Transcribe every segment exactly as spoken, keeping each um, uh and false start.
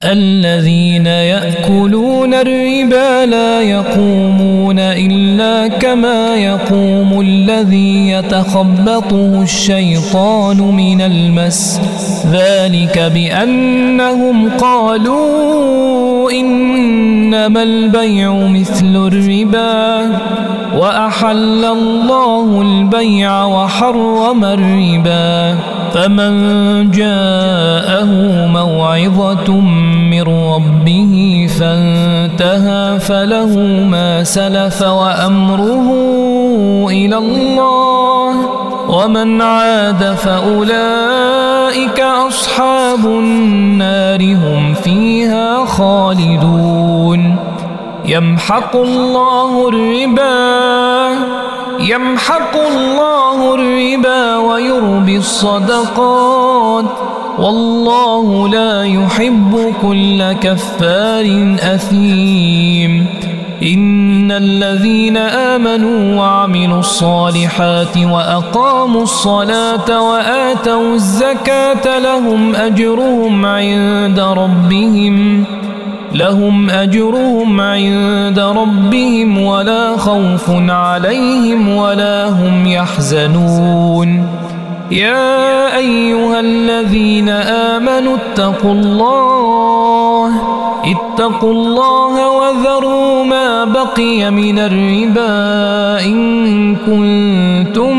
الذين يأكلون الربا لا يقومون إلا كما يقوم الذي يتخبطه الشيطان من المس ذلك بأنهم قالوا إنما البيع مثل الربا وأحل الله البيع وحرم الربا فمن جاءه موعظة من ربه فانتهى فله ما سلف وأمره إلى الله ومن عاد فأولئك أصحاب النار هم فيها خالدون يمحق الله الربا يمحق الله الربا ويربي الصدقات والله لا يحب كل كفار أثيم إن الذين آمنوا وعملوا الصالحات وأقاموا الصلاة وآتوا الزكاة لهم أجرهم عند ربهم لهم أجرهم عند ربهم ولا خوف عليهم ولا هم يحزنون يا أيها الذين آمنوا اتقوا الله اتقوا الله وذروا ما بقي من الربا إن كنتم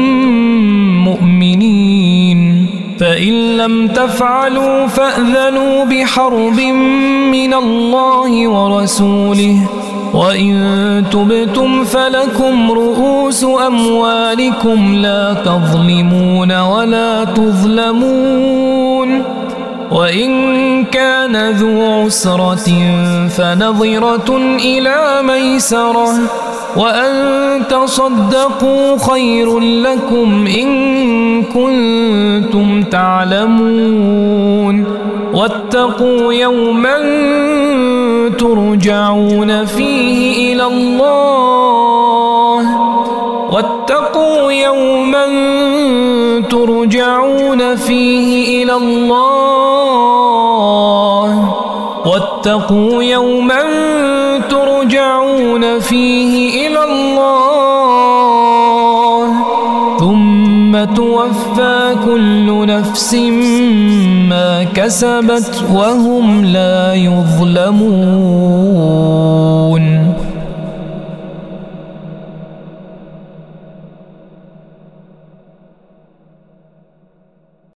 مؤمنين فإن لم تفعلوا فأذنوا بحرب من الله ورسوله وإن تبتم فلكم رؤوس أموالكم لا تظلمون ولا تظلمون وإن كان ذو عسرة فنظرة إلى ميسرة وأن تصدقوا خير لكم إن كنتم تعلمون واتقوا يوما ترجعون فيه إلى الله واتقوا يوما ترجعون فيه إلى الله واتقوا يوما ترجعون فيه إلى الله ثم توفى كل نفس ما كسبت وهم لا يظلمون.